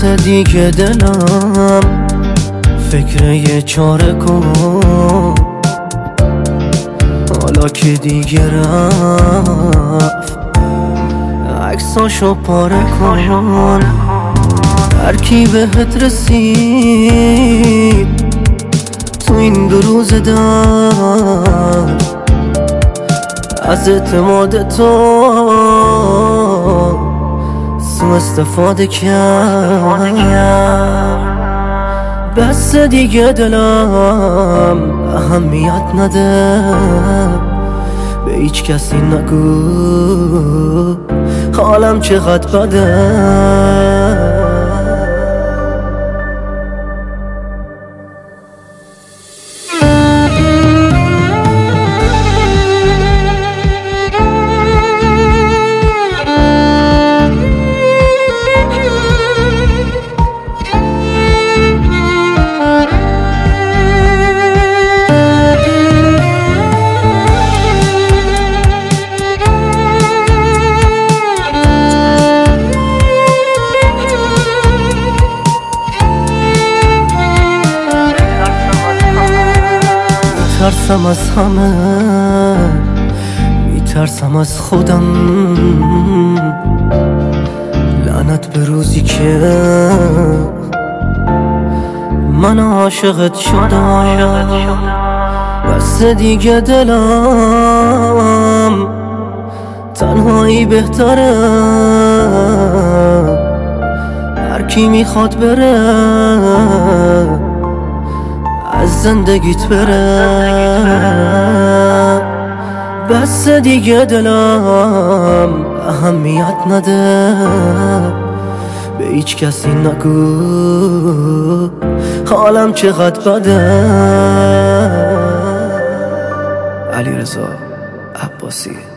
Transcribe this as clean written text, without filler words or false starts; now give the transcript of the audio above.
دیگه دلم فکر یه چاره کن، حالا که دیگه رفت عکساشو پاره کن. هر کی بهت رسید تو این 2 روز دم از اعتماد تو سوء استفاده کرد. بس دیگه دلم اهمیت نده، به هیچ کسی نگو حالم چقدر بده. میترسم از همه، میترسم از خودم، لعنت به روزی که من عاشقت شدم. بس دیگه دلم تنهایی بهتره، هر کی میخواد بره از زندگیت بره. بس دیگه دلم اهمیت نده، به هیچ کسی نگو حالم چقدر بده. علیرضا عباسی.